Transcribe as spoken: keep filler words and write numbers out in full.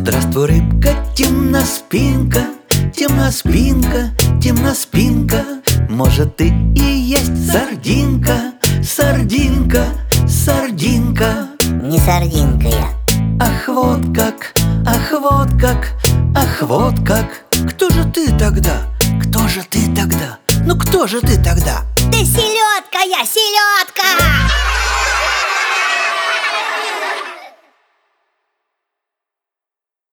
Здравствуй, рыбка, темноспинка, темноспинка, темноспинка. Может, ты и есть сардинка, сардинка, сардинка. Не сардинка я. Ах, вот как, ах, вот как, ах, вот как. Кто же ты тогда? Кто же ты тогда? Ну кто же ты тогда? Ты селедка я, селедка!